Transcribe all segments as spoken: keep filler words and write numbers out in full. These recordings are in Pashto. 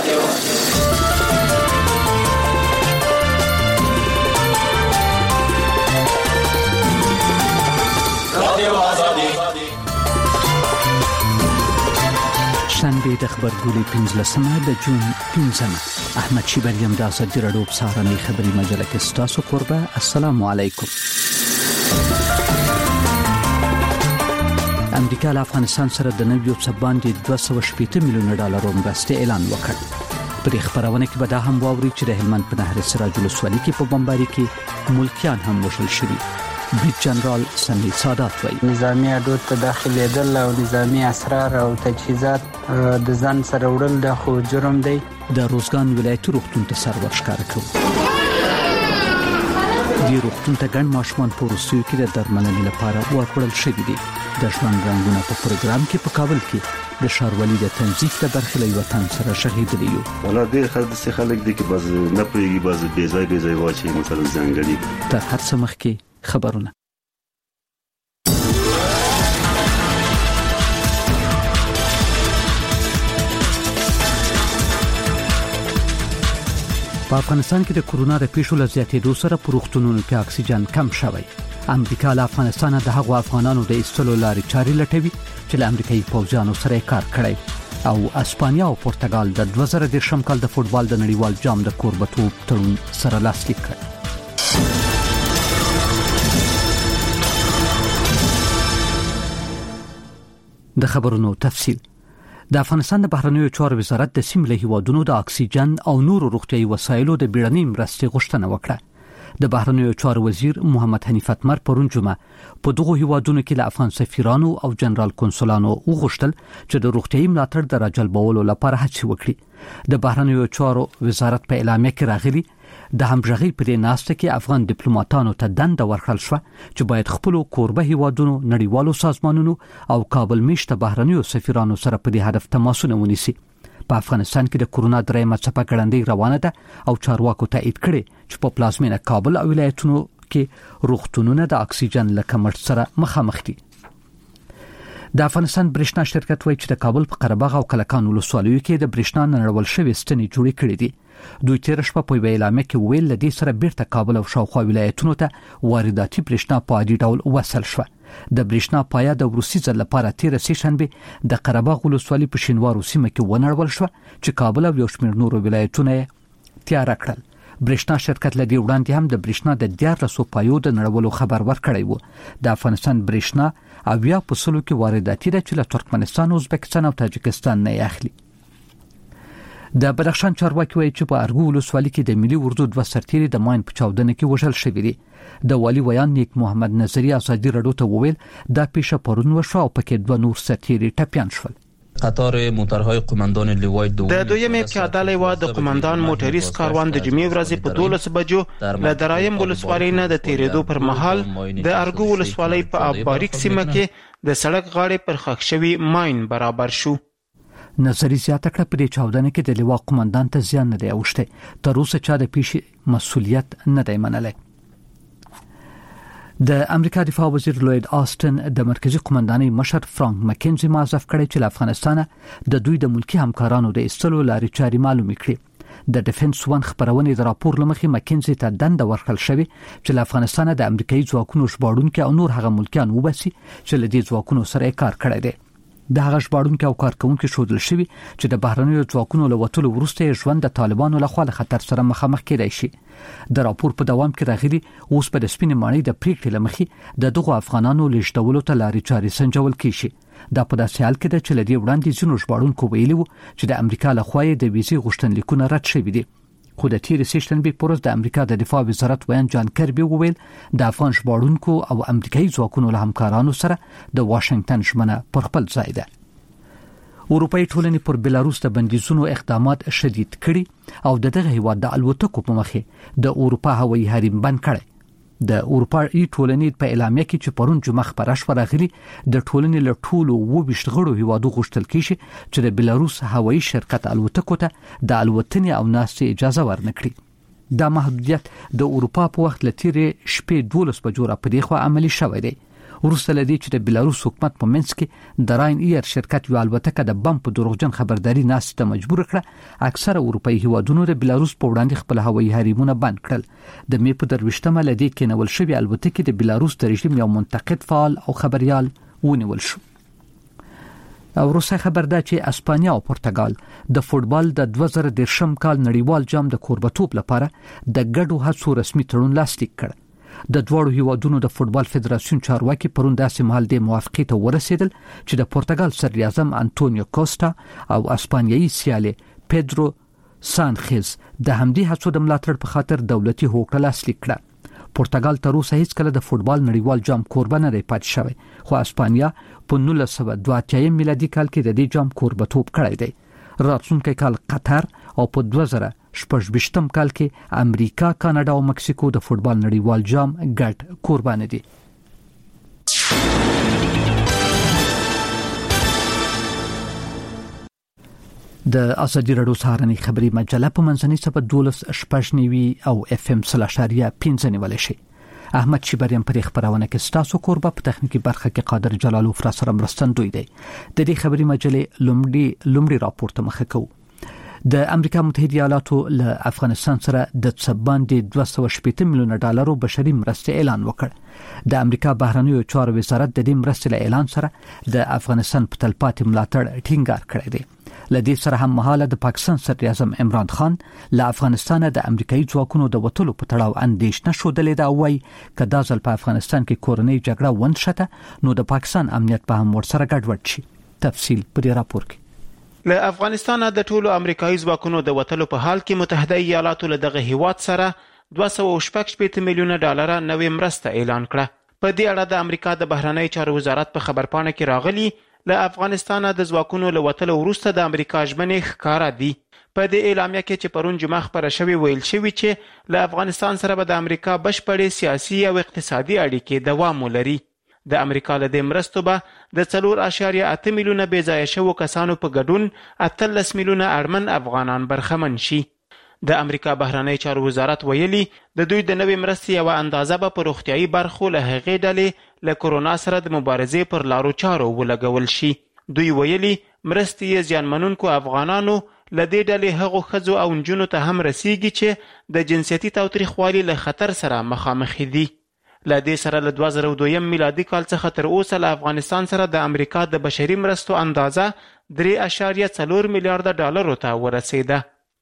شنبه د خبرګولې پنځلسمه د جون پنځمه احمد شیبریم د ازادي راډیو په سهارنۍ خبري مجله کې ستاسو قربه. السلام علیکم. امریکا له افغانستان سره د نویو څه باندې دوه سوه شپږ میلیون ډالر مرستې اعلان وکړ. په خبرونه کې به دا هم واوري چې د هلمند په نهر سراج الولسوالۍ کې په بمباري کې ملکیان هم وشل شوي. بریګ جنرال سنی سادات وایي نظامی اډو ته داخليدل او نظامی اسرار او تجهیزات د ځان سره وړل د خو جرم دی. د روزګان ولایت روغتون ته سر ورښکاره کړ. د روغتون ته ګڼ ماشومان په روسیو کې د درملنې لپاره ورکړل شوي دي. د ژوند رنګونه په پروګرام کې په کابل کې د ښاروالۍ د تنظیف د برخې له وطن سره شهید دي. ولا ډېر خلک د خلک دي کې باز نه پوهیږي، باز بې ځای بې ځای واچي مثلا ځانګړي. تر هر څه مخکې خبرونه. په افغانستان کې د کورونا د پیښو له زیاتېدو سره په روغتونونو کې اکسیجن کم شوی. امریکا له افغانستان د هغو افغانانو د ایستلو لارې چارې لټوي چې له امریکایي پوځیانو سره کار کړی. او اسپانیا او پرتګال د دوه زره دېرشم کال د فوټبال د نړیوال جام د کوربتوب تړون سره لاسلیک کړ. د خبرونو تفصیل. د افغانستان د بهرنیو چارو وزارت د سیمې له هیوادونو د اکسیجن او نورو روغتیايي وسایلو د بیړنۍ مرستې غوښتنه وکړه. د بهرنیو چارو وزیر محمد حنیف اتمر پرون جمعه په دغه هیوادونو کې له افغان سفیرانو او جنرال کنسولانو وغوښتل چې د روغتیايي ملاتړ د راجلبولو لپاره هڅې وکړي. د بهرنیو چارو وزارت په اعلامیه کې راغلي د همغږي په ناسته کې افغان ډیپلوماټانو ته دنده ورکړل شو چې باید خپل کوربه هیوادونو نړیوالو سازمانونو او کابل میشته بهرنیو سفیرانو سره په دې هدف تماسونه ونیسي. په افغانستان کې د کورونا درېمه څپه ګړندۍ روانه ده او چارواکو تایید کړي چې په پلازمینه کابل او ولایتونو کې روغتونونه د اکسیجن له کمښت سره مخامخ دي. د افغانستان برېښنا شرکت وایي چې د کابل په قره باغ او کلکان ولسوالیو کې د برېښنا نړول شوې ستنې جوړې کړې دي. دوی تیر شپه په اعلامیه کې ویل لدې سره بیرته کابل او شاوخوا ولایتونو ته وارداتي برېښنا په عادي ډول وصل شو. د برېښنا پایه د روسي ځل لپاره تیر سه شنبه د قره باغ ولسوالۍ په شینوارو سیمه کې ونړول شو چې کابل او یو شمېر نورو ولایتونو تیار کړل. برېښنا شرکت لدې وړاندې هم د برېښنا د دیارلسو پایو د نړولو خبر ورکړی و. د افغانستان برېښنا اویا په سلو کې وارداتي ده چې له ترکمنستان، ازبکستان او تاجکستان نه اخلي. د بدخشان چارواکي وایي چې په ارګو ولسوالۍ کې د ملي اردو دوه سرتیري د ماین په چاودنه کې وژل شوي دي. د والی ویان نیک محمد نظری ازادي راډیو ته وویل دا پیښه پرون وشوه او پکې دوه نور سرتیري ټپیان شول. قطار موټرهای قوماندان لیوای دوم د دویمې پیاده لیوا د قوماندان موټریس کاروان د جمعې ورځې په دولس بجو له درایم ولسوالۍ نه د تیرېدو پر مهال د ارګو ولسوالۍ په اب باریک سیمه کې د سړک غاړې پر ښخ شوي ماین برابر شو. نظری زیاته کړه په دې چاودنه کې د لیوا قوماندان ته زیان نه دی اوښتی. تر اوسه چا د پیښې مسؤلیت نه دی منلی. د امریکا دفاع وزیر لوید آستن د مرکزی قومندانۍ مشر فرانک مکینزي معذف کړی چې له افغانستانه د دوی د ملکی همکارانو د ایستلو لارې چارې معلومې کړي. د ډیفنس ون خبرونې د راپور لمخې مکینزي ته دنده ورکړل شوې چې له افغانستانه د امریکایي ځواکونو ژباړونکي او نور هغه ملکیان وباسي چې له دې ځواکونو سره کار کړی دی. د هغه ژباړونکي او کارکونکي شودل شوی چې د بهرنیو ځواکونو له وټولو وروسته ژوند د طالبانو له خوا له خطر سره مخامخ کېدای شي. د راپور په دوام کې راغلي اوس په د سپینې ماڼۍ د پریکړې لمخې د دغو افغانانو لیږدولو ته لارې چارې سنجول کیږي. دا په داسې حال کې ده چې له دې وړاندې ځینو ژباړونکو ویلي وو چې د امریکا له خوا د ویزې غوښتنلیکونه رد شوي دي. خو د تیر سه شنبه پر ورځ د امریکا د دفاع وزارت ویان جان کربي وویل د افغان ژباړونکو او امریکایي ځواکونو له همکارانو سره د واشنگټن ژمنه پر خپل ځای ده. اروپאי ټولنې پر بلاروس د بندیزونو اقدامات شدید کړي او د دغه هیواد د الوتکو په مخې د اروپا هوایي حریم بند کړي. د اروپאי ټولنې په اعلامیه کې چې پرون جمعه خبره شوه راغلي د ټولنې له ټولو اووه غړو هیوادو غوښتل کیږي چې د بلاروس هوایي شرکت الوتکو ته د الوتنې او ناستې اجازه ورنکړي. دا محدودیت د اروپا په وخت لتیرې شپې دولس بجو را پدې خو عملی شوی دی. ورسته لدی چې د بلاروس حکومت په منځ کې د راین ایر شرکت یو الوتکه د بم په دروغجن خبرداري ناست ته مجبور کړه. اکثره اروپאי هیوادونو د بلاروس په وړاندې خپل هوایي حریمونه بند کړل. د می په درويشتمه لدی کې نول شوی الوتکه د بلاروس د رژیم یو منتقد فعال او خبريال ونیول شو. او روسي خبر ده چې اسپانیا او پرتګال د فوتبال د دوه زره دېرشم کال نړیوال جام د کوربتوب لپاره د ګډو هڅو رسمي تړون لاسلیک کړ. د دوړو هیوادونو د فوتبال فدراسیون چارواکي پرون داسې مهال د موافقې ته ورسېدل چې د پرتګال صدر اعظم انټونیو کوسټا او اسپانیایي سیالي پیدرو سانخز د همدې هڅو د ملاتړ په خاطر دولتي هوکړه لاسلیک کړه. پرتګال تر اوسه هیڅ کله د فوتبال نړیوال جام کوربه نه دی پاتې شوی، خو اسپانیا په نولس سوه دوه اتیا میلادي کال کې د دې جام کوربتوب کړی دی. راتلونکي کال قطر او په دوه زره شپږ کال کې امریکا، کاناډا او مکسیکو د فوتبال نړیوال جام ګډ کوربانه دي. د ازادي راډیو سهارنی خبری مجله په منځنۍ صفحه دولس شپږ نیوي او اف ام سلاشاریا پنځه نیول شي. احمد شیبریم پر خبرونه کې ستاسو کوربه په تخنیکی برخه کې قادر جلالو فر سره مرستندوی دی. د دې خبری مجلې لومړی لومړی راپور ته مخه کوو. د امریکا متحده ایالاتو له افغانستان سره د څباندې دوه سوه شپږ میلیونه ډالرو بشري مرستې اعلان وکړ. د امریکا بهرنیو چارو وزارت د دې مرستې له اعلان سره د افغانستان په تلپاتې ملاتړ ټینګار کړی دی. لدې سره هم مهاله د پاکستان صدر اعظم عمران خان له افغانستان د امریکایي ځواکونو د وټلو په تړاو اندېښنه شودلې ده او وايي چې د ځل په افغانستان کې کورنۍ جګړه ونشته نو د پاکستان امنیت به هم ورسره ګډوډ شي. تفصیل په دې راپور کې. له افغانستان د ټولو امریکایي ځواکونو د وټلو په حال کې متحده ایالاتو له دغه هیواد سره دوه سوه شپږ میلیونه ډالر نوې مرسته اعلان کړه. په دې اړه د امریکا د بهرنی چارو وزارت په خبرپاڼه کې راغلي له افغانستان د ځواکونو له وټلو وروسته د امریکا ژمنې ښکاره دي. په دې اعلامیه کې چې پرون جمعه خبره شوې ویل شوی چې له افغانستان سره به د امریکا بشپړې سیاسي او اقتصادي اړیکې دوام ولري. د امریکا له دې مرستو به د څلور اعشاریه اته میلیونه بې ځایه شوو کسانو په ګډون اتلس میلیونه اړمن افغانان برخمن شي. د امریکا بهرنی چارو وزارت ویلي د دوی د نوې مرستې یوه اندازه به په روغتیایي برخو له هغې ډلې له کورونا سره د مبارزې پر لارو چارو ولګول شي. دوی ویلي مرستې یې زیانمنونکو افغانانو له دې ډلې هغو ښځو او نجونو ته هم رسیږي چې د جنسیتي تاوتریخوالي له خطر سره مخامخ دي. له دې سره له دوه زره دویم میلادي کال څخه تر اوسه له افغانستان سره د امریکا د بشري مرستو اندازه درې اعشاریه څلور میلیارډه ډالرو ته ورسېده.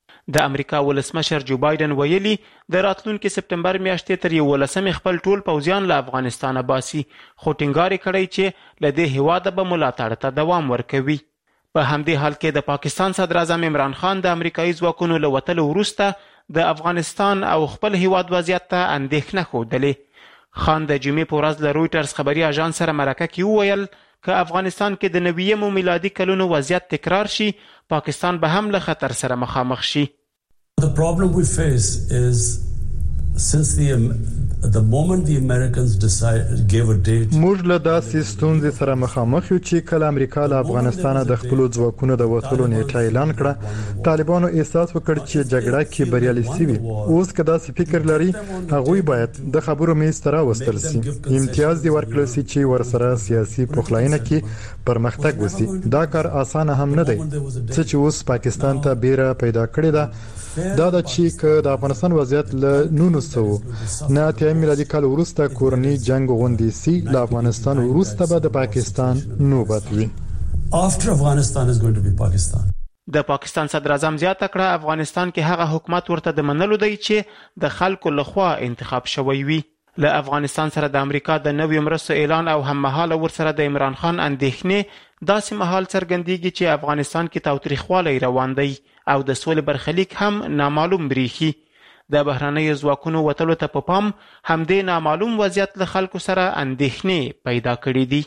د امریکا ولسمشر جو بایدن ویلي د راتلونکي سپتمبر میاشتې تر یولسمې خپل ټول پوځیان له افغانستانه باسي، خو ټینګار یې کړی چې له دې هیواده به ملاتړ ته دوام ورکوي. په همدې حال کې د پاکستان صدر اعظم عمران خان د امریکایي ځواکونو له وتلو وروسته د افغانستان او خپل هیواد وضعیت ته اندېښنه ښودلې. خان د جمعې په ورځ له رویټرز خبري اژانس سره مرکه کې وویل که افغانستان کې د نویمو میلادي کلونو وضعیت تکرار شي، پاکستان به هم له خطر سره مخامخ شي. The problem we face is since the the moment the Americans decided gave a date موږ له داسې ستونزې سره مخامخ یو چې کله امریکا له افغانستان د خپل ځواکونو د وټلو نیټه اعلان کړه، طالبانو احساس وکړ چې جګړه کې بریالي شوي. اوس که داسې فکر لري هغوی باید د خبرو میز ته راوستل شي، امتیاز دی ورکړل شي چې ورسره سیاسي پخلاینه کې پرمختګ وشي. دا کار اسانه هم نه دی. څه چې اوس پاکستان ته بیره پیدا کړې ده دا د چې که د افغانستان وضعیت له نولس سوه نه اتیا میلادي کال وروسته کورني جنگ غوندې سي، له افغانستان وروسته به د پاکستان نوبت وي. After Afghanistan is going to be Pakistan. د پاکستان صدر اعظم زیاته کړه افغانستان کې هغه حکومت ورته د منلو دی چې د خلکو لخوا انتخاب شوی وي. له افغانستان سره د امریکا د نویو مرستو اعلان او هممهاله ورسره د عمران خان اندېښنې داسې مهال څرګندېږي چې افغانستان کې تاوتریخوالی روان دی او د سولې برخلیک هم نامعلوم بریښي. د بهرنیو ځواکونو وتلو ته په پام همدې نامعلوم وضعیت له خلکو سره اندېښنې پیدا کړي دي.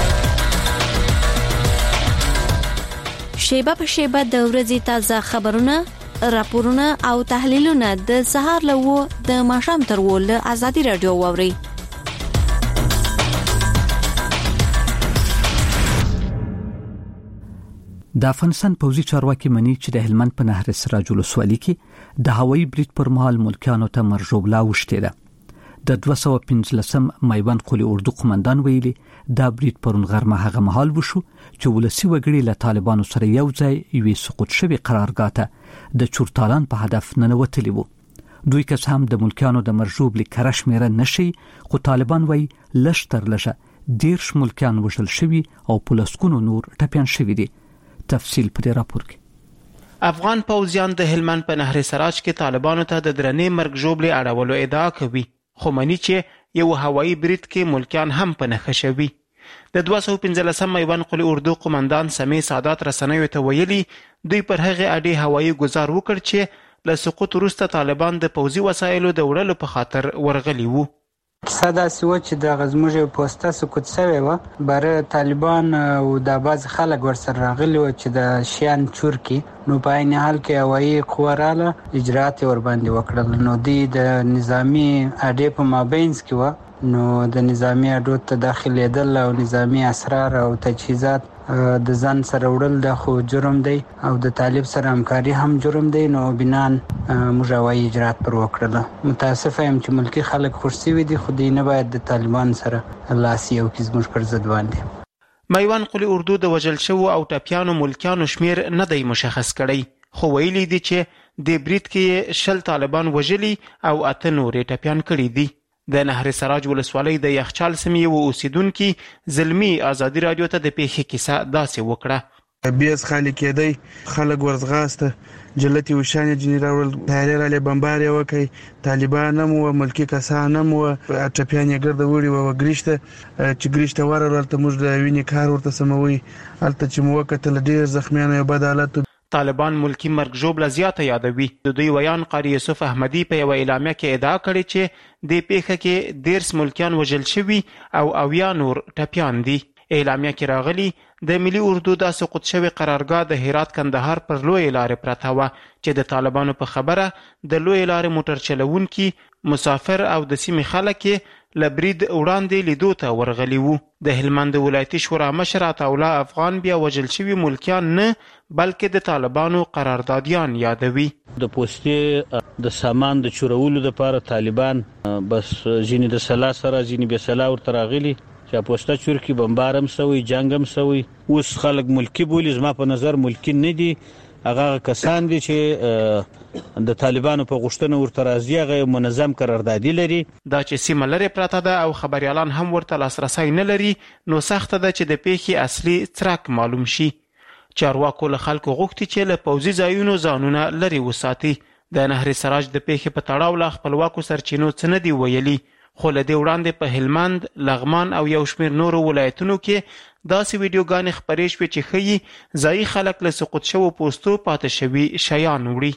شیبه په شیبه د ورځې تازه خبرونه، راپورونه او تحلیلونه د سهار له و د ماښام تر و له ازادي راډیو واوري. د افغانستان پوځي چارواکي مني چې د هلمند په نهر سراج ولسوالۍ کې د هوایي برید پر مهال ملکیانو ته مرجوبله وشتې ده. د دوه سوه پنځلسم میوند قلی اردو قومندان ویلي دا برید پرون غرمه هغه مهال وشو چې ولسی وګړي له طالبانو سره یو ځای یوې سقوط شوی قرارګاه ته د چورتالان په هدف ننوتلی وو. دوی کس هم د ملکیانو د مرجوب لیکره شمیره نشي، خو طالبان وایي لږ تر لږه دیرش ملکیان وژل شوي او په لسګونو نور ټپیان شوي دي. تفصیل په دې راپور کې. افغان پوځیان د هلمند په نهر سراج کې طالبانو ته د درنې مرګ ژوبلې اړولو ادعا کوي، خو مني چې یو هوایي برید کې ملکیان هم په نښه شوي. د دوه سوه پنځلسم میوند قلی اردو قومندان سمیع سادات رسنیو ته ویلي دوی پر هغې اډې هوایي ګزار وکړ چې له سقوط وروسته طالبان د پوځي وسایلو د وړلو په خاطر ورغلي وو. کیسه داسې وه چې دغه زموږ یو پوسته سقوط شوې وه، باره طالبان او دا بعضې خلک ورسره راغلي وه چې د شیان چور کړي، نو په عین حال کې هوایي قوه راله اجرات یې ورباندې وکړل. نو دوی د نظامي اډې په مابینځ کې وه، نو د نظامي اډو ته داخلېدل او نظامي اسرار او تجهیزات د ځان سره وړل دا خو جرم دی او د طالب سره همکاري هم جرم دی. نو بنان موږ هوایي اجرات پر وکړله. متاسفه یم چې ملکي خلک خوش شوي دي، خو دوی نه باید د طالبان سره لاس یو کړي زموږ پر ضد باندې. میوند قلی اردو د وژل شوو او ټپیانو ملکیانو شمیر نه دی مشخص کړی، خو ویلي دي چې د برید کې شل طالبان وژلي او اته نورې ټپیان کړي دي. د نهر سراج ولسوالۍ د یخچال سیمې یو اوسیدونکي زلمي ازادي راډیو ته د پیښې کیسه داسې وکړه. بیس خالی کېدی، خلک ورځغاسته، جلتې وشانې جنې راوړل، تیارې رالې بمبارې وکړئ، طالبان هم وه، ملکي کسان هم وه، ټپیان یې ګرده وړي وه وګریشته چې ګریشته ورغلل. هلته موږ د وینې کار ورته سموي، هلته چې مو وکتل ډېر زخمیانو یو بد حالت. طالبان ملکی مرګ ژوبله زیاته یادوي. د دوی ویان قاری یوسف احمدي په یوه اعلامیه کې ادعا کړې چې دې پیښه کې دیرس ملکیان وژل شوي او اویا نور ټپیان دي. اعلامیه کې راغلي د ملي اردو د سقوط شوی قرارګاه د هرات کندهار پر لوی لارې پرته وه چې د طالبانو په خبره د لوی لارې موټر چلونکي، مسافر او د سیمې خلک له برید وړاندې لیدو ته ورغلي وو. د هلمند ولایتي شورا مشر عطاالله افغان بیا وژل شوي ملکیان نه بلکې د طالبانو قراردادیان یادوي. د پوستې د سامان د چورولو لپاره طالبان بس ځینې د سلا سره ځینې بې سلا ورته راغلي چې پوسته چور کې بمبار هم سوی، جنګ هم سوی. اوس خلک ملکی بولي، زما په نظر ملکی نه دي، هغه کسان دي چې د طالبانو په غوښتنه ورته راځي، هغه منظم قراردادي لري. دا چې سیمه لرې پرته ده او خبریالان هم ورته لاسرسی نه لري، نو سخته ده چې د پیښې اصلي څرک معلوم شي. چارواکو له خلکو غوښتي چې له پوځي ځایونو ځانونه لرې وساتي. د نهر سراج د پیښې په تړاو له خپلواکو سرچینو څه نه دي ویلي، خو له دې وړاندې په هلمند، لغمان او یو شمېر نورو ولایتونو کې داسې ویډیوګانې خپرې شوې چې ښیي ځایي خلک له سقوط شوو پوستو پاتې شوي شیان وړي.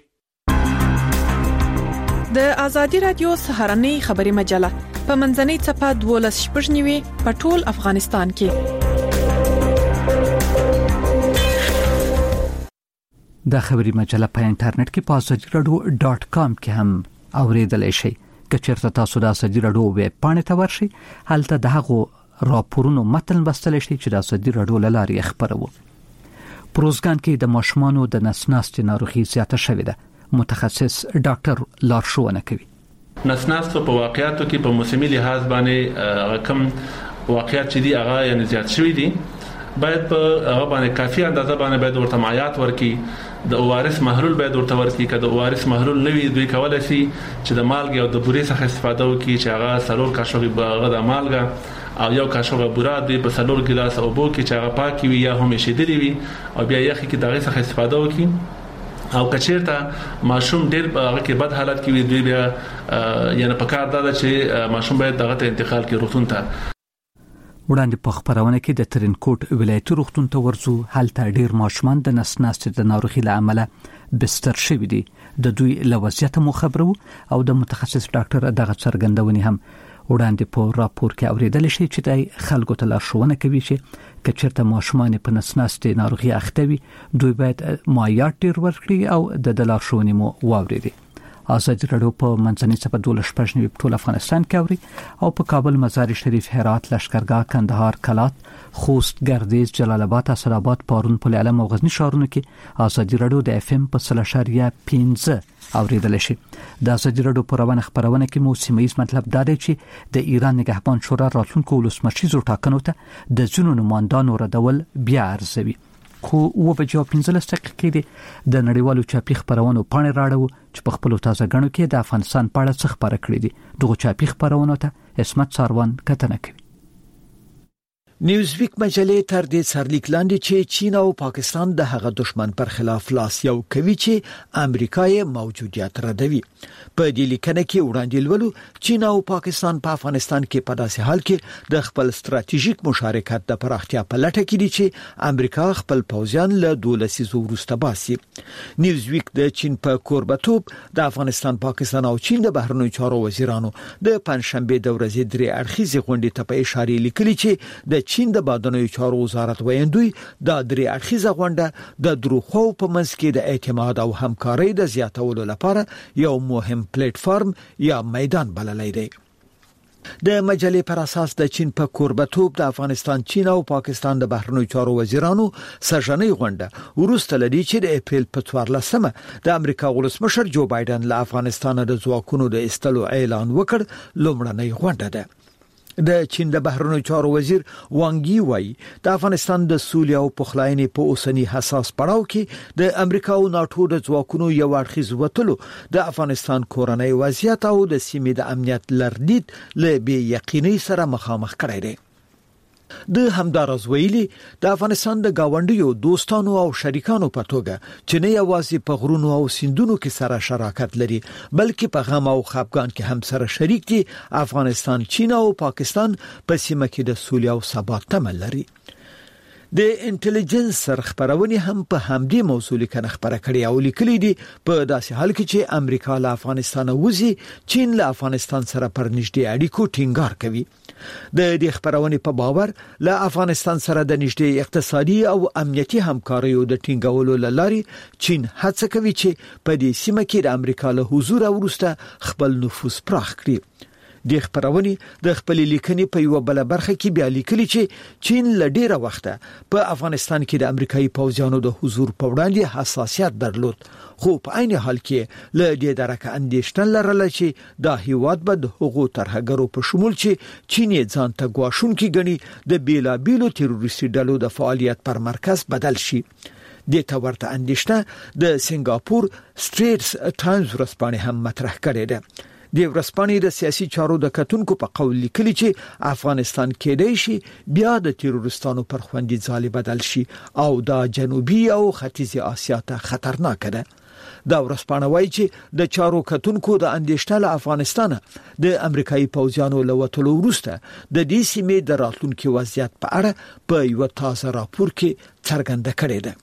د ازادي راډیو سهارنۍ خبري مجله په منځنۍ څپه دولس شپږ نیوي په ټول افغانستان کې. دا خبري مجله په انټرنیټ کې په ازادي راډیو ډاټ کام کې هم اوریدلای شئ. که چېرته تاسو د ازادي راډیو ویب پاڼې ته ورشئ، هلته د هغو راپورونو متن لوستلی شئ چې د ازادي راډیو له لارې یې خپروو. په روزګان کې د ماشومانو د نس ناستې ناروغي زیاته شوې ده. متخصص ډاکټر لارښوونه کوي. نس ناستو په واقعیاتو کې په موسمي لحاظ باندې کم واقعیات چې دي هغه یعنی زیات شوي دي، باید په هغه باندې کافي اندازه باندې باید ورته مایعات ورکړي. د اوارس محلول باید ورته ورکړي. که د اوارس محلول نه وي، دوی کولی شي چې د مالګې او د بورې څخه استفاده وکړي چې هغه څلور کاشوغې هغه د مالګه او یو کاشوغه بوره دوی په څلور ګیلاس اوبو کې چې هغه پاکې وي یا هم ایشېدلې وي او بیا یخې کې د هغې څخه استفاده وکړي. او که چېرته ماشوم ډېر په هغه کې بد حالت کې وي، دوی بیا یعنې په کار دا ده چې ماشوم باید دغه ته انتقال کړي روغتون ته. وړاندې په خبرونه کې د ترینکوټ ولایتي روغتون ته ورځو. هلته ډېر ماشومان د نس ناستې د ناروغي له امله بستر شوي دي. د دوی له وضعیته مو خبرو او د متخصص ډاکټر دغه څرګندونې هم وړاندې په راپور کې اوریدل شي چې د خلکو ته لارښوونه کوي چې که چېرته ماشومان په نس ناستې ناروغي اخته وي، دوی باید مایعات ډېر ورکړي او د لارښوونې مو واورېدي. ازادي رادیو په منځنۍ صفه دوله شپږ نیو په ټول افغانستان کې اوري او په کابل، مزار شریف، هرات، لشکرګاه، کندهار، کلات، خوست، گردیز، جلال آباد، اسداباد، پارون، پل علم او غزنی ښارونو کې ازادي رادیو د اف ام په سلاشریه پنځه اوریدل شي. د ازادي رادیو پروانه خبرونه کې مو سیمایي مطلب دا دی چې د ایران نگهبان شورا راتلونکو ولسمشریزو ټاکنو ته د ځینو نمائندانو ردول بیا ارزوي. خو و په جواب پنځلس دقیقې دی د نړیوالو چاپی خبرونو پاڼې راړو چې په خپل تازه غنو کې د افغانستان په اړه څه خبره کړې دي. دغه چاپی خبرونو ته اسمت ساروان کتنه کوي. نیوزویک مجلې تر دې سرلیک لاندې چې چین او پاکستان د هغه دشمن پر خلاف لاس یو کوي چې امریکا یې موجودیت ردوي. په دې لیکنه کې وړاندې لولو چین او پاکستان په افغانستان کې په داسې حال کې د خپل ستراتیژیک مشارکت د پراختیا په لټه کې دي چې امریکا خپل پوځیان له دولسیزو وروسته باسي. نیوزویک د چین په کوربتوب د افغانستان، پاکستان او چین د بهرنیو چارو وزیرانو د پنځشنبه د ورځې درې اړخیزې غونډې ته په اشاره لیکلي چې د چین د بهرنیو چارو وزارت ویاندوی د درې اړخیزه غونډه د دروخو په منځ کې د اعتماد او همکارۍ د زیاتولو لپاره یو مهم پلیټ فارم یا میدان بللی دی. د مجلې پر اساس د چین په کوربتوب د افغانستان، چین او پاکستان د بهرنیو چارو وزیرانو سرژنۍ غونډه ورسته لدی چې د اپریل په څوارلسمه د امریکا ولسمشر جو بایدن له افغانستان د ځواکونو د ایستلو اعلان وکړ. لومړنۍ غونډه ده. د چین د بهرنیو چارو وزیر وانګ یی وایي د افغانستان د سولې او پخلاینې په اوسنی حساس پړاو کې د امریکا او ناتو د ځواکونو یو اړخیز وټلو د افغانستان کورنۍ وضعیت او د سیمې د امنیت لرلید له بې یقینۍ سره مخامخ کړی دی. د همدارز ویلي د افغانستان د گاونډیو، دوستانو او شریکانو په توګه چې نه یوازې په غرونو او سیندونو کې سره شراکت لري بلکې په غم او خفګان کې هم سره شریک دي. افغانستان، چین او پاکستان په سیمه کې د سولې او ثبات تمه لري. د انټيليجنس خبرونه هم په همدې موضوع لیکنه خبره کړې او لیکلي دي په داسې حال کې چې امریکا له افغانستان وځي، چین له افغانستان سره پر نږدې اړیکو ټینګار کوي. د دې خبرونه په باور له افغانستان سره د نږدې اقتصادي او امنیتي همکاریو د ټینګولو لارې چین هڅه کوي چې په دې سیمه کې د امریکا له حضور وروسته خپل نفوذ پراخ کړي. د خبرونې د خپل لیکنې په یو بل برخه کې بیا لیکلي چې چین له ډیره وخته په افغانستان کې د امریکایي پوځیانو د حضور په وړاندې حساسیت درلود، خو په عین حال کې له دې درکه اندېښنه لرله چې دا هیواد به د هغو ترهګرو په شمول چې چین یې ځان ته ګواښونکي ګڼي د بیلابیلو تروریستي ډلو د فعالیت پر مرکز بدل شي. د تا ورته اندېښنه د سنگاپور سټریټس ټایمز ورځپاڼې هم مطرح کړې ده. د ورځپاڼې د سیاسي چارو د کتونکو په قول لیکلي چې افغانستان کېدای شي بیا د تروریستانو پر خوندې ځای بدل شي او دا جنوبي او ختیځي آسیا ته خطرناک ده. دا ورځپاڼه وایي چې د چارو کتونکو د اندېښنه له افغانستان د امریکایي پوځیانو له وټلو وروسته د دې سیمې د راتلونکي وضعیت په اړه په یو تازه راپور کې څرګنده کړې ده.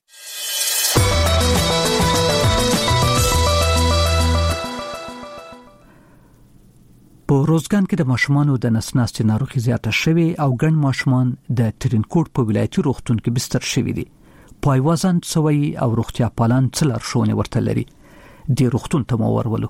په روزګان کې د ماشومانو د نسناستي ناروغي زیاته شوې او ګڼ ماشومان د ترینکوټ په ولایتي روغتون کې بستر شوي دي. پایوازان سوي او روغتیا پالان څه لارښوونې ورته لري؟ د روغتون ته مو ورولو.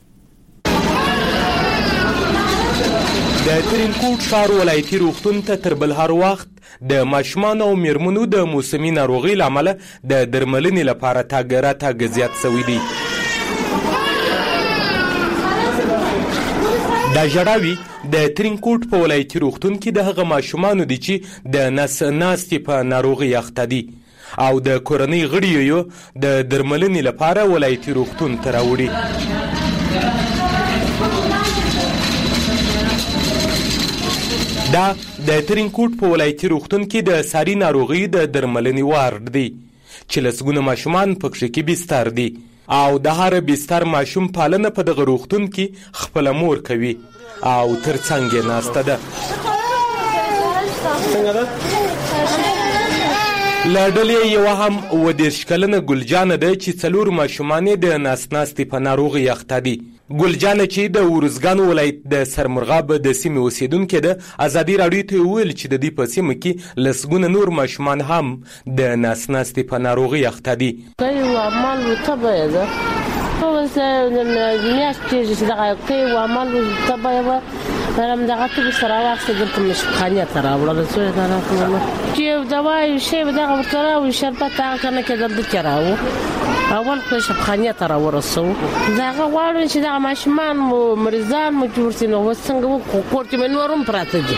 د ترینکوټ ښار ولایتي روغتون ته تر بل هر وخت د ماشومانو او میرمنو د موسمي ناروغي لامل د درملنې لپاره تاګ راتګ زیات شوی دی. دا جړاوي د ترینکوټ په ولایتي روغتون کې د هغه ماشومانو دي چې د نس ناستي په ناروغي اخته دي او د کورنۍ غړي یو د درملنې لپاره ولایتي روغتون ته راوړي. دا د ترینکوټ په ولایتي روغتون کې د ساري ناروغي د درملنې وارډ دی چې لسګونه ماشومان پکې کې بستر دي او د هر بستر ماشوم پالنه په دغه روغتون کې خپل مور کوي او ترڅنګ یې ناسته ده. له ډلې یوه هم اووه دېرش کلنه ګلجانه ده چې څلور ماشومان یې د ناسناستې په ناروغۍ اخته دي. ګلجانه چې د ورزګان ولایت د سرمرغاب د سیمې اوسیدونکې ده ازادي راډیو ته وویل چې د دې په سیمه کې لسګونه نور ماشومان هم د ناسناستې په ناروغۍ اخته دي. اوس میاشت کې چې دغه کوي و عمل تبه درم دغه ته سره واخته دلته مشخانه تر راوړل سو دا راکوم چې دوايي شی دغه ورته او شربت هغه کنه کې دلته کراو اول خو شبخانه تر ورسو دغه واړو چې دغه ماشمان مریضان مو جوړسینو وسنګ کوړ کې منورم پراته دي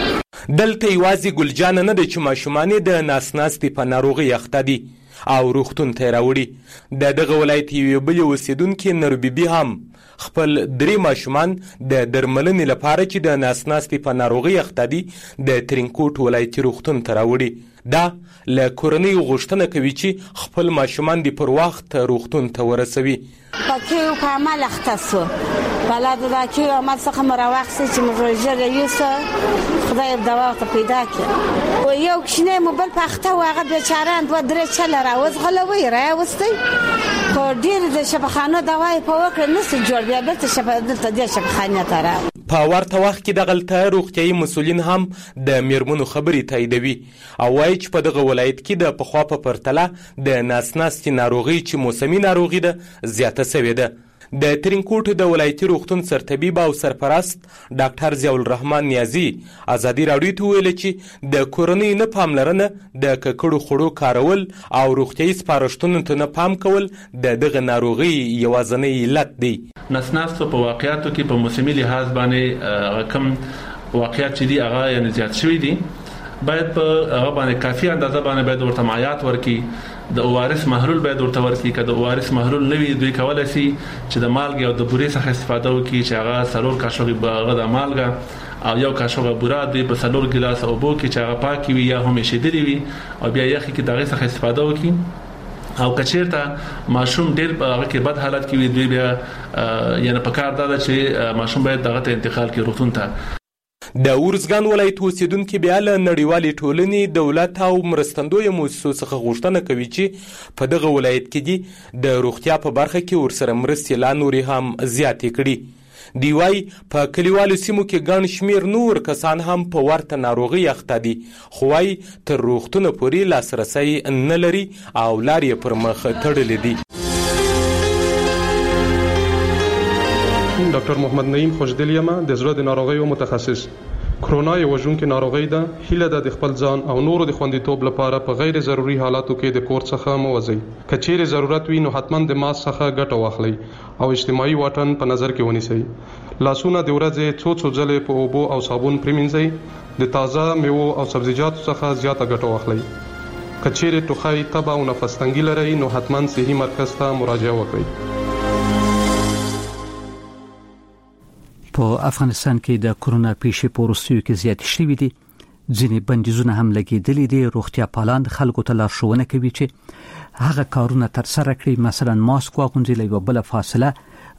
دلته یوازې ګلجان نه د چې ماشومان د ناسناستي په ناروغي اخته دي او روغتون ته راوړي د دغه ولایت یو بل اوسیدونکو نربيبي هم خپل درې ماشومان د درملنې لپاره چې د ناسناستي په ناروغي اخته دي د ترینکوټ ولایتي روغتون ته راوړي دا له کورنۍ غوښتنه کوي چې خپل ماشومان د پر وخت روغتون ته ورسوي پکې په عمل اخته سو بلاد دا چې عمل څخه مراوخت چې مروجره یوسه خدای دوا ته پیدا کړ او یو کښنه موبایل پخته واغه بیچاره دوه درې چل راوځ غلوي راوستي خو ډیر د شبخانه دواي په وکړه نس جوړ بیا به ته د شبخانه تر په ورته وخت کې د غلطه روغتيایي مسولین هم د میرمنو خبرې تاییدوي او وايي چې په دغه ولایت کې د پخوا په پرتله د ناسناستي ناروغي چې موسمي ناروغي ده زیاته شوې ده د ترینکوټ د ولایتي روغتون سرطبیب او سرپرست ډاکټر ضیاء الرحمن نیازی ازادي راډیو ته ویل چې د کورنۍ نه پاملرنه د ککړو خوړو کارول او روغتيایي سپارښتنو ته نه پام کول د دغه ناروغي یوازینی علت دی ناسناستو په واقعیاتو کې په موسمي لحاظ باندې کم واقعیات چې دي هغه یعنی زیات شوي دي باید په هغه باندې کافي اندازه باندې باید ورته مایعات ورکي د اوارس محلول باید ورته ورکي کله اوارس محلول نوي دوی کولای شي چې د مالګې او د بورې څخه استفاده وکړي چې هغه سلور کاشوغي باغ د مالګه او یو کاشوغه بوره دوی په سلور ګلاس او بو کې چې هغه پاکي وي یا هم شیدلی وي او بیا یخي کې دغه څخه استفاده وکړي او کچیرته ماشوم ډیر هغه کې بد حالت کې وي دوی بیا یعنی په کار دا چې ماشوم باید دغه ته انتقال کړي روغتون ته د ورزګان ولایت اوسیدونکو بیا له نړیوالې ټولنې دولت او مرستندوی موسسو څخه غوښتنه کوي چې په دغه ولایت کې دي د روغتیا په برخه کې ورسره مرستې لا نورې هم زیاتې کړي دی وايي په کلیوالو سیمو کې ګڼ شمیر نور کسان هم په ورته ناروغي اخته دي خو وايي تر روغتونه پورې لاسرسي نه لري او لارې پر مخ تړلې دي ډاکټر محمد نعیم خوشدلیمه د زړه د ناروغیو متخصص کرونا یو وژونکې ناروغي ده هیله ده د خپل ځان او نورو د خوندیتوب لپاره په غیر ضروري حالاتو کې د کور څخه مو وځئ که چیرې ضرورت وي نو حتما د ماسک څخه ګټه واخلئ او اجتماعي واټن په نظر کې ونیسئ لاسونه د ورځې څو څو ځلې په اوبو او صابون پریمنځئ د تازه میوو او سبزیجاتو څخه زیاته ګټه واخلئ که چیرې ټوخی تبه او نفس تنګي لرئ نو حتما صحي مرکز ته مراجعه وکړئ په افغانستان کې د کرونا پیښې په وروستیو کې زیات شوې دي ځینې بندیزونه هم لګېدلي دي روغتیا پالان خلکو ته لارښوونه کوي چې هغه کارونه تر سره کړي مثلا ماسک واغوندي له بل فاصله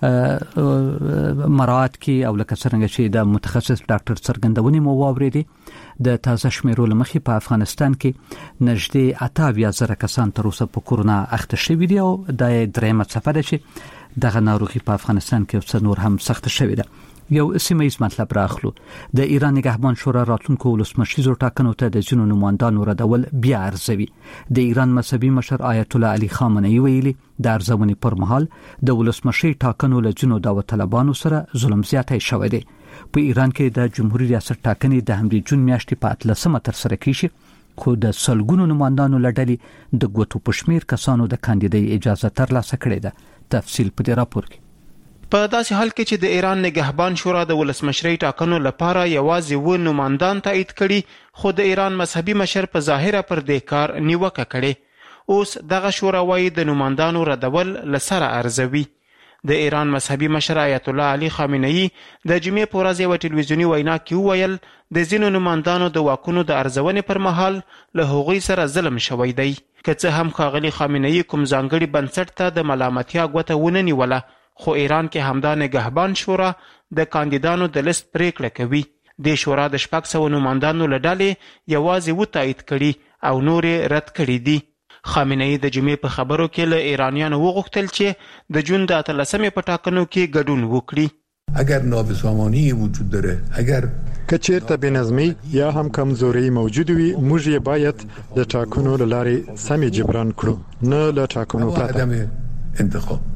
مراعات کی او لکه څنګه چې د متخصص ډاکټر څرګندونې مو واورېدي د تازه شمیرو لمخې په افغانستان کې نږدې اته زره کسان تر اوسه په کرونا اخته شوي دي او د درېمه څپه ده چې دغه ناروغي په افغانستان کې څه نور هم سخت شوې ده یو سیمه مطلب راخلو د ایران نگهبان شورا راتلونکو ولسمشریزو ټاکنو ته د جنونو ماندانو ردول بیا ارزوي د ایران مذهبي مشر آیت الله علي خامنه‌ای ویلي د ارزونې پر مهال د ولسمشری ټاکنو له جنو دعوت طلبانو سره ظلم زیاتی شوی دی په ایران کې د جمهوریت ریاست ټاکنې د همدې جون میاشتې په اتلسمه تر سره کیږي خو د سلګونو نمائندانو لړلې د ګوتو پښمیر کسانو د کاندیدای اجازه ترلاسه کړې ده تفصیل په دې راپور کې په داسې حال کې چې د ایران نگهبان شورا د ولسمشری ټاکنو لپاره یوازې و نمائندان تایید کړي خو د ایران مذهبي مشر په ظاهره پر دې کار نیوکه کړي اوس دغه شورا وايي د نمائندانو ردول لسره ارزوي د ایران مذهبي مشر آیت الله علي خامنه‌ای د جمعې په ورځ یو ټلویزیونی وینا کې وویل د ځینو نمائندانو د واکونو د ارزونې پر مهال له هغوی سره ظلم شوی دی که څه هم ښاغلي خامنه‌ای کوم ځانګړي بنسټ ته د ملامتیا ګوته ونه نیوله خو ایران کې همدا نگهبان شورا د کاندیدانو د لیست پریکړه کوي د شورا د شپږ سوه نمائندانو له ډلې یوازې و تایید کړي او نور رد کړي دي خامنه‌ای د جمعې په خبرو کې له ایرانیانو وغوښتل چې د جون د اتلسمې په ټاکنو کې ګډون وکړي اگر نابسامانی وجود داره اگر کچیرته بنظمی یا هم کمزوري موجود وي موږ یې باید د ټاکنو لارې سمې جبران کړو نه له ټاکنو پرته انتخاب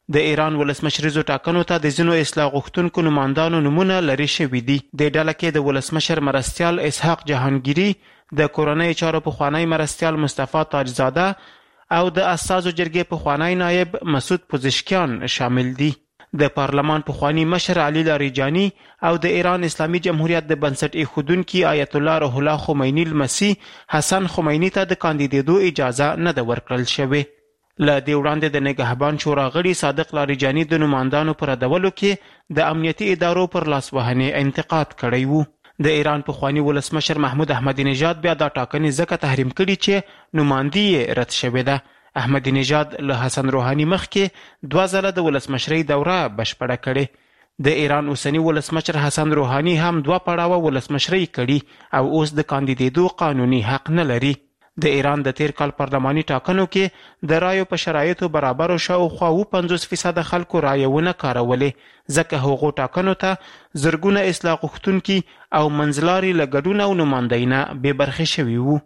د ایران ولسمشریزو ټاکنو ته د ځینو اصلاح غوښتونکو نمایندانو نمونه لري شوي دي. د ډله کې د ولسمشر مرستیال اسحاق جهانگیری، د کورنۍ چارو پخوانی مرستیال مصطفی تاجزاده او د اساسو جرګې پخوانی نایب مسعود پزشکیان شامل دي. د پارلمان پخوانی مشر علي لاریجانی او د ایران اسلامي جمهوریت د بنسټ ایښودونکي آیت الله روح الله خمینی المسی حسن خمینی ته د کاندیدېدو اجازه نه ده ورکړل شوې. له دې وړاندې د نګهبان شورا غړي صادق لاریجانی د نمایندانو پر ردولو کې د امنیتي ادارو پر لاسوهنې انتقاد کړی وو. د ایران پخوانی ولسمشر محمود احمدی نژاد بیا دا ټاکنې ځکه تحریم کړي چې نمایندګي یې رد شوې ده. احمدی نژاد له حسن روحاني مخکې دوه ځله د ولسمشرۍ دوره بشپړه کړې. د ایران اوسنی ولسمشر حسن روحاني هم دوه پړاوه ولسمشرۍ کړي او اوس د کاندیدېدو قانوني حق نه لري. د ایران د تیر کال پارلماني ټاکنو کې د رایو په شرایطو برابرو شاوخوا اووه پنځوس فیصده خلکو رایه ونه کارولې، ځکه هغو ټاکنو ته زرګونه اصلاح غوښتونکي او منځلاري له ګډون او نمایندګۍ نه بې برخې شوي وو.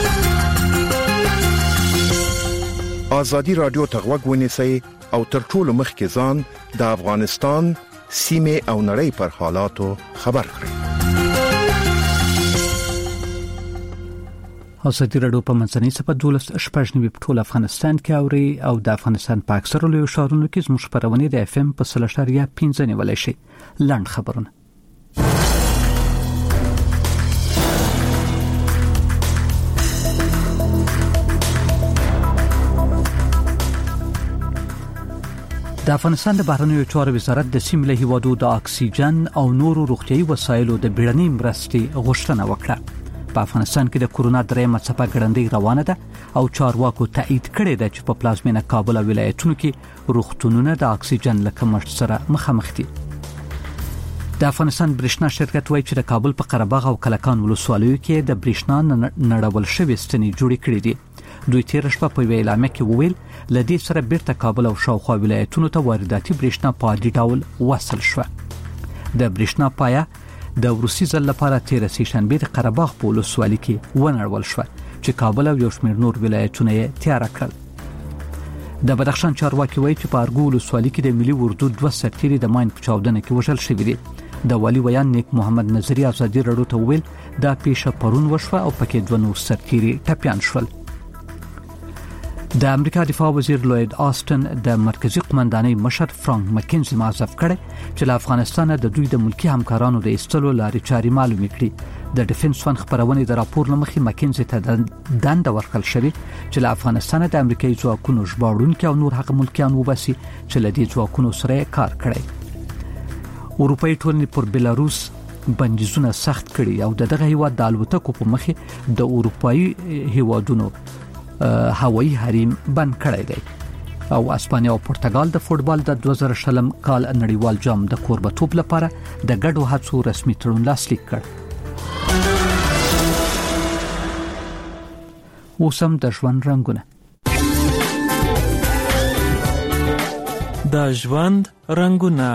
ازادي راډیو ته غوږ ونیسئ او تر ټولو مخکې ځان د افغانستان سیمې او نړۍ پر حالاتو خبر کړئ. ازادي راډیو په منځنۍ صفحه دولس شپږ نوي په ټول افغانستان کې اوري او د افغانستان په اکثره لویو ښارونو کې زموږ خبرونه د اف ام په سل اشاریه پنځه نیولای شي. لاند خبرونه د افغانستان د بهرنیو چارو وزارت د سیمې له هیوادو د اکسیجن او نورو روغتیايي وسایلو د بیړنۍ مرستې غوښتنه وکړه. په افغانستان کې د کورونا درېمه څپه ګړندۍ روانه ده او چارواکو تایید کړی ده چې په پلازمینه کابل او ولایتونو کې روغتونونه د اکسیجن له کمښت سره مخامخ دي. د افغانستان برېښنا شرکت وایي چې د کابل په قره باغ او کلکان ولسوالیو کې د برېښنا نړول شوې ستنې جوړې کړې دي. دوی تیر شپه په ویل امه کې وویل لدې سره بیرته کابل او شاوخوا ولایتونو ته وارداتي برېښنا په عادي ډول وصل شوه. د برېښنا پایه د روسي ځل لپاره تیر سه شنبه د قره باغ په ولسوالۍ کې ونړول شو چې کابل او یو شمېر نور ولایتونه یې تیار کړل. د بدخشان چارواکي وایي چې په ارګو ولسوالۍ کې د ملي اردو دوه سرتیري د ماین په چاودنه کې وژل شوي دي. د والي ویان نیک محمد نظری ازادي راډیو ته ویل دا پیښه پرون وشوه او پکې دوه نور سرتیري ټپيان شول. د امریکا دفاع وزیر لوید آستن د مرکزی قومندانۍ مشر فرانک مکینزي معرف کړي چې له افغانستان د دوی د ملکی همکارانو د ایستلو لارې چارې معلومې کړي. د ډیفنس فن خبرونه د راپور لمخې مکینزي ته دند ورکړل شوی چې له افغانستان د امریکایي ځواکونو ژباړونکو او نور حق ملکیان وباسي چې له دې ځواکونو سره کار کړي. اروپאי ټولنې پر بلاروس بندیزونه سخت کړي او دغه هیواد د الوتکو په مخې د اروپאי هیوادونو هوایی حریم بند کړی دی. او اسپانیا او پرتګال د فوتبال د دوه زره شلم کال نړیوال جام د کوربتوب لپاره د ګډو هڅو رسمي تړون لاسلیک کړ. اوسم د ژوند رنگونه د ژوند رنگونه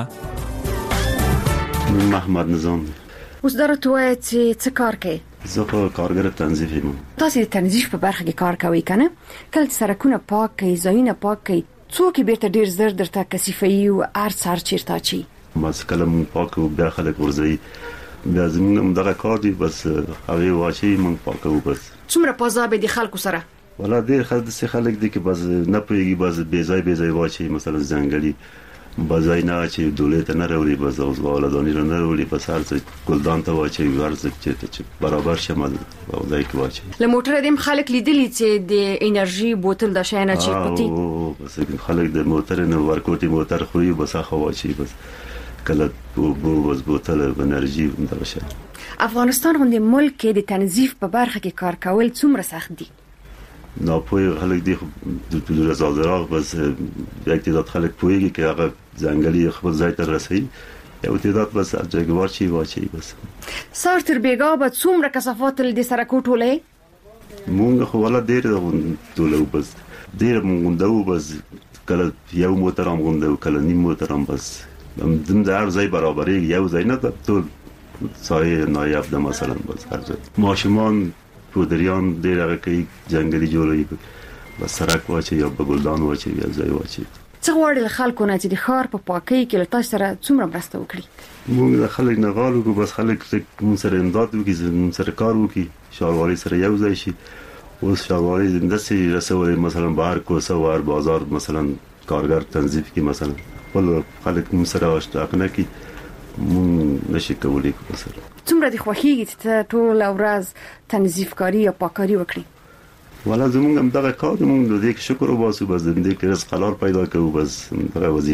محمد نظام. اوس درته وایي چې څه کار کوي؟ زه په کارګر تنظیف یم. تاسو د تنظیف په برخه کې کار کوئ کنه؟ کله سرکونه پاک کوي، ځایونه پاک کوي، څوک بیرته ډیر زر درته کثیفي او ارڅ هر چیرته چی. بس کله مون پاک او بیا خلک ورځي بیا زموږ دغه کار دی، بس هغه واچي مون پاکو. بس څومره پازاب دي خلکو سره؟ ولا ډیر خلک د خلک دي چې بس نه پويږي، بس بې ځای بې ځای واچي، مثلا ځنګلي بازای نه چې دولت نه راوړي، بس اوس ولادانی نه راوړي، بس هر څه ګلدان ته واچي، ورځ چې برابر شمه او ځای کې واچي. له موټر دیم خلک لیدلی چې د انرژي بوتل د شاینه چې پتی او بس خلک د موټر نه ورکوټي موټر خوري، بس هغه واچي، بس کله بو بس بوتل انرژي دا شي. افغانستان غوندي ملک کې د تنظیف په برخه کې کار کول څومره سخت دي؟ نه پوي خلک دی د رضاکار، بس یک تعداد خلک پويږي چې هغه ځنګلي خپل ځای ته رسي، یو تعداد بس ځای ورچی واچي. بس سار تر بیګا به څومره کثافات د سره کوټولې؟ مونږ خو ولا ډیر ټولو، بس ډیر مونږ دو، بس کله یو موټر هم غونډو، کله نیم موټر هم، بس دم د هر ځای برابرې یو ځای نه ټول ځای نایاب ده. مثلا بس هر ځای ماشومان پودریان ډیر هغه کوي ځنګلي جوړوي، بس سرک واچي یا بګلدان واچي یا ځای واچي. څه غواړي خلکو نه چې د ښار په پاکۍ کې له تاسو سره څومره مرسته وکړي؟ موږ د خلک نه غواړو چې بس خلک موږ سره امداد وکړي، موږ سره کار وکړي، ښاروالۍ سره یو ځای شي. اوس ښاروالۍ داسې رسولې مثلا بهر کوڅه وار بازار مثلا کارګر تنظیم کې مثلا ول خلک موږ سره اشتراک نه کوي، موږ نشي کولای کوو سره. څومره د خوښیږي چې ټول ورځ تنظیفکاری یا پاککاری وکړي؟ ولا زمونږ هم دغه کار موږ د دې شکر وباسو، بس د دې کې رزق حلال پیدا کوو، بس دغه وظیفه